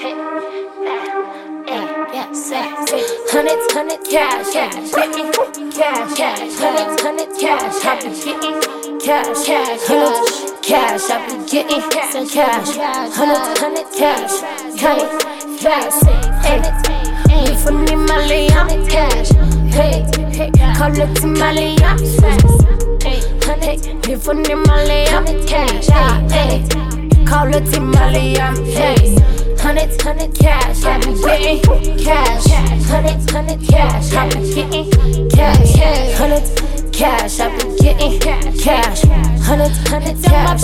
Hundred cash, getting cash, hundred cash, I be getting cash, cash, I be getting some cash, hundred cash, hey, you for me, Mali, hundred cash, hey, call it to Mali, hey, you for me, Mali, hundred cash, hey, call it to Mali, hey. Hundred cash, I be getting cash. Hundred cash, I be getting cash. Hundred cash, I be getting cash. Hundred cash,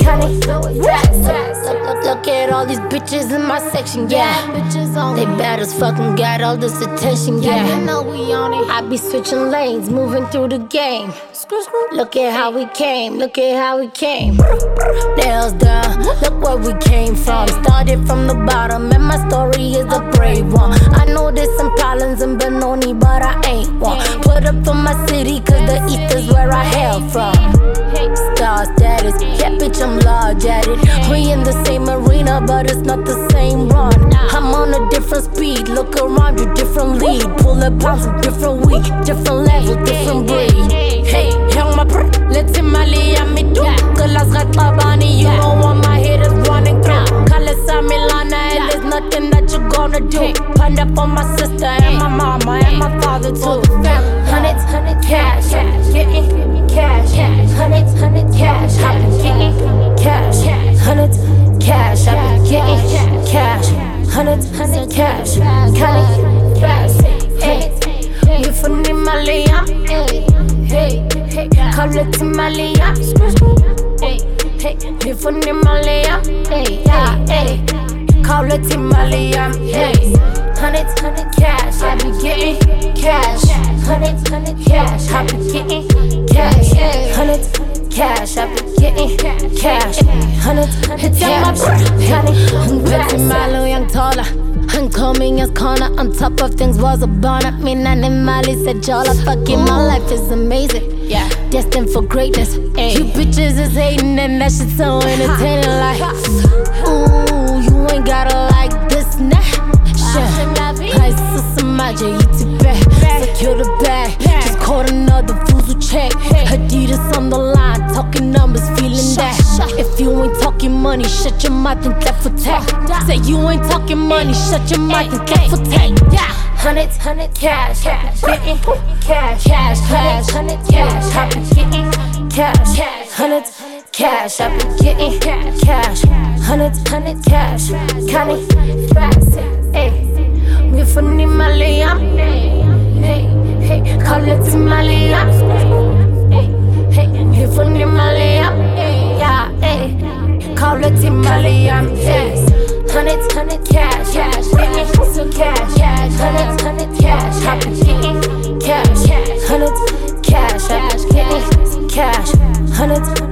look at all these bitches in my section, yeah. They bad as fucking got all this attention, yeah. You know we on it. I be switching lanes, moving through the game. Look at how we came, look at how we came. Nails down, look where we came from. Started from the bottom, and my story is a brave one. I know there's some problems in Benoni, but I ain't one. Put up for my city, cause the east is where I hail from. Star status, yeah bitch I'm large at it. We in the same arena, but it's not the same run. I'm on a different speed, look around you, different lead. Pull up on some different week, different level, different breed. Hey, young my bro, let's in Mali, I'm me too. Kalas Ratabani, you don't want my haters running through. Kalesa Milana, and there's nothing that you gonna do. Panda for my sister and my mama and my father too. Hundred cash, getting cash. Hundred cash, I be getting cash. Hundred cash, I be getting cash. Hundred cash, hey, you for me, Mali, hey, call it to Mali, hey, you for me, Mali, hey, call it to Mali, hey. Hundred cash, I be getting cash. Hundred cash, I be getting cash. Hundred cash, I be getting cash. Hundred cash, Malo young taller. I'm coming as corner. On top of things was a bonnet. Me and Mali said y'all are fucking. My life is amazing. Yeah, destined for greatness. Ay. You bitches is hating and that shit so entertaining. Like, ooh, you ain't gotta like this, nah. Price of some magic, you too bad. Secure the bag, just caught another fool check. Adidas on the line, talking numbers, feeling that. If you ain't talking money, shut your mouth and clap for tech. Say you ain't talking money, shut your mouth and clap for tech. Hundred cash, getting cash. Hundred cash, I be getting cash. Hundred cash, I be getting cash. Hundred cash, counting fast. Hey, we for me, Mali, hey, call it to Mali, hey, we for me, Mali, yeah, hey, call it to Mali, hey. Hundred cash, getting some cash. Hundred cash, I be getting cash. Hundred cash, I be getting cash. Hundred